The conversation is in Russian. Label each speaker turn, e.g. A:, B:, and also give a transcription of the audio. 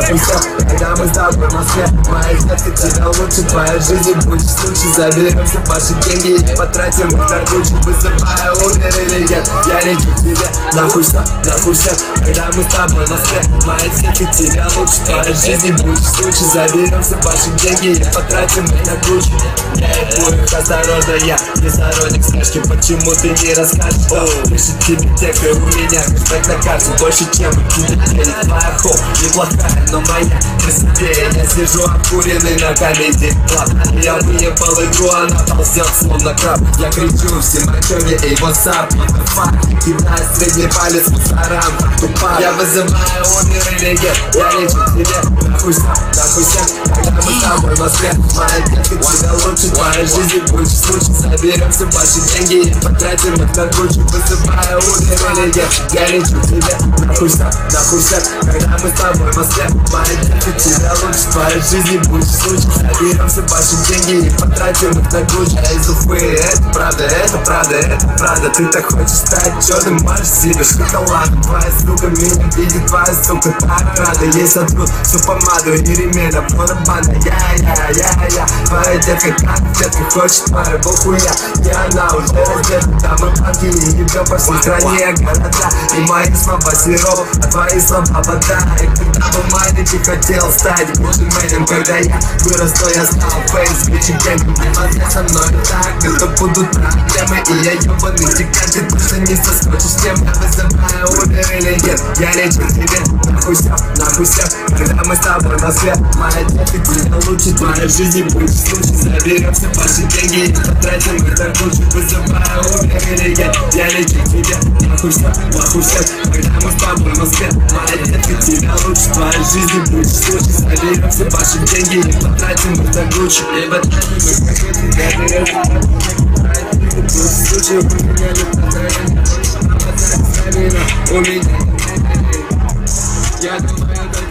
A: нахуй все, когда мы с тобой в Москве. Моя детка, тебя лучше, твоя жизнь будет случай. Заберемся ваши деньги и потратим их на Гуччи. Вызывая умер или нет, я лечу к тебе. Нахуй все, когда мы с тобой в Москве. Моя детка, тебя лучше, твоя жизнь будет случай. Заберемся ваши деньги и потратим их на Гуччи. Я их осторожно, я не сторонник слежки. Почему ты не расскажешь, что пишет тебе текст? У меня кэшбэк на карте больше, чем у тебя денег. Твоя хоу неплохая, но моя красивее. Я сижу обкуренный на комедии клаб. Я выебал игру, она ползет словно краб. Я кричу всем рачоне, эй, what's up, motherfucker. Кидаю средний палец мусорам, тупо. Я вызываю умер или нет, я лечу к тебе. Нахуй все, когда мы с тобой в Москве. Моя детка, тебя лучше, твоя жизнь будет случай. Заберемся ваши деньги и потратим их на Гуччи. Вызываю умер или нет, я лечу к тебе. Нахуй все, когда мы с тобой в Москве. Моя детка, тебя лучше, твоя жизнь будет случай. Заберемся ваши деньги и потратим их на Гуччи. Я из Уфы, это правда. Ты так хочешь стать черным, можешь себе шоколадом. Твоя сука меня видит, твоя сука так рада. Ей сотру всю помаду и ремень от барабана. Я. Твоя детка как детка хочет твоего хуя. И она уже раздета, там и банки, и ебё по всей стране города. И мои слова сироп, а твои слова вода. И когда был маленький, хотел стать гуджименом. Когда я вырос, то я стал фейс-бичигенгом. Не со мной так, это будут проблемы. И я ебаный дикарь, ты точно не соскочишь с тем. Я вызываю умер или нет, я лечу к тебе. Нахуй все, когда мы с тобой в Москве. Моя детка, тебя лучше, твоя жизнь будет случай. Заберемся ваши деньги и потратим их на Гуччи. Вызываю умер или нет, я лечу к тебе. Нахуй все, когда мы с тобой в Москве. Моя детка, тебя лучше, твоя жизнь будет случай. Заберемся ваши деньги и потратим их на Гуччи. И потратим их на Гуччи. У меня, я думаю,